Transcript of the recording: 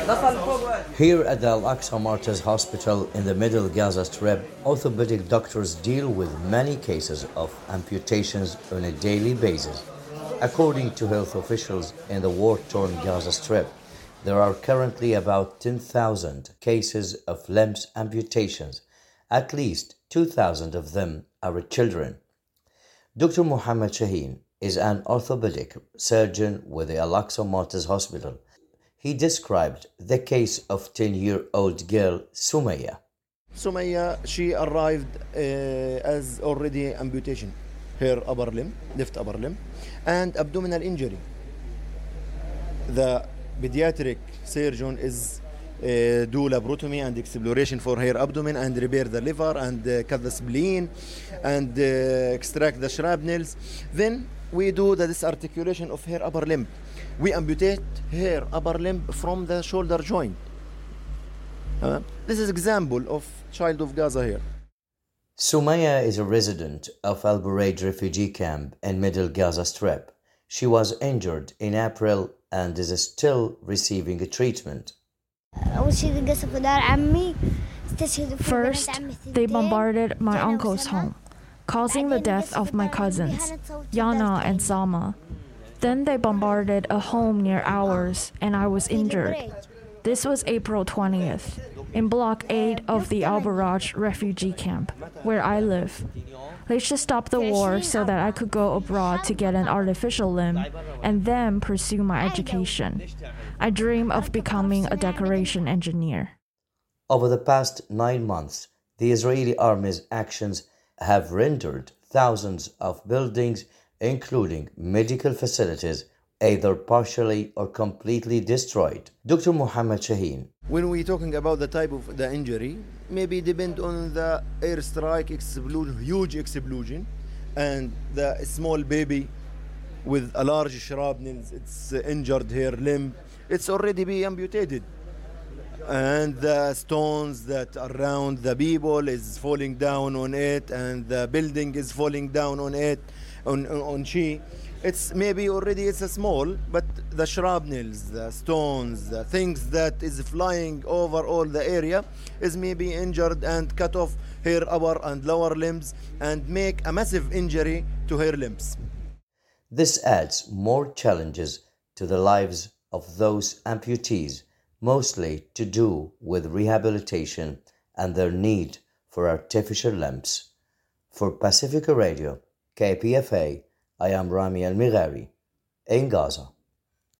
Here at the Al-Aqsa Martyrs Hospital in the Middle Gaza Strip, orthopedic doctors deal with many cases of amputations on a daily basis. According to health officials in the war-torn Gaza Strip, there are currently about 10,000 cases of limbs amputations. At least 2,000 of them are children. Dr. Mohammed Shaheen is an orthopedic surgeon with the Al-Aqsa Martyrs Hospital. He described the case of 10-year-old girl Sumaya. Sumaya, she arrived as already amputation, her upper limb, left upper limb, and abdominal injury. The pediatric surgeon is do laparotomy and exploration for her abdomen and repair the liver and cut the spleen and extract the shrapnels. Then we do the disarticulation of her upper limb. We amputate her upper limb from the shoulder joint. This is example of child of Gaza here. Sumaya is a resident of Al Buraid refugee camp in Middle Gaza Strip. She was injured in April and is still receiving treatment. First, they bombarded my uncle's home, causing the death of my cousins, Yana and Sama. Then they bombarded a home near ours, and I was injured. This was April 20th, in Block 8 of the Al Baraj refugee camp, where I live. They should stop the war so that I could go abroad to get an artificial limb and then pursue my education. I dream of becoming a decoration engineer. Over the past 9 months, the Israeli army's actions have rendered thousands of buildings, including medical facilities, either partially or completely destroyed. Dr. Mohammed Shaheen. When we're talking about the type of the injury, maybe depend on the airstrike explosion, huge explosion, and the small baby with a large shrapnel, it's injured her limb, it's already be amputated. And the stones that around the people is falling down on it, and the building is falling down on it, on she. It's maybe already it's a small, but the shrapnels, the stones, the things that is flying over all the area is maybe injured and cut off her upper and lower limbs and make a massive injury to her limbs. This adds more challenges to the lives of those amputees, mostly to do with rehabilitation and their need for artificial limbs. For Pacifica Radio, KPFA, I am Rami Al-Mighari in Gaza.